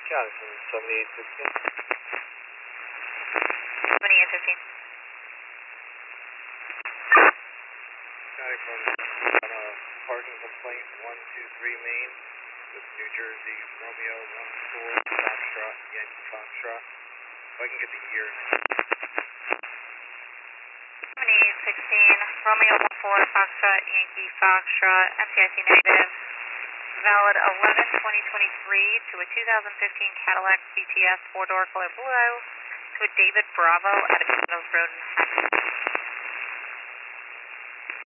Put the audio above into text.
Got it from 7815. 7815. Got it from on a parking complaint 123 Main with New Jersey Romeo 14 Foxtrot, Yankee Foxtrot. If I can get the year. 7816, Romeo 14 Foxtrot, Yankee Foxtrot, MCIC negative. Valid 11/2023 to a 2015 Cadillac CTS 4-door color blue to a David Bravo at Mills Road in Hatfield.